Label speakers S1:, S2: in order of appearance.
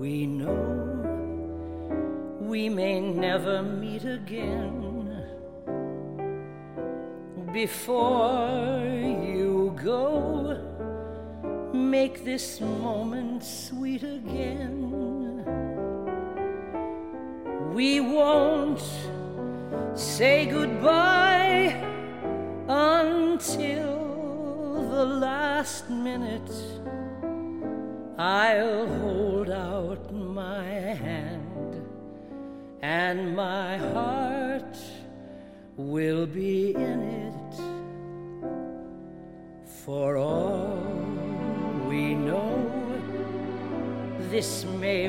S1: we know we may never meet again. Before you go, make this moment sweet again. We won't say goodbye until the last minute. I'll hold out my hand, and my heart will be in it. For all we know, this may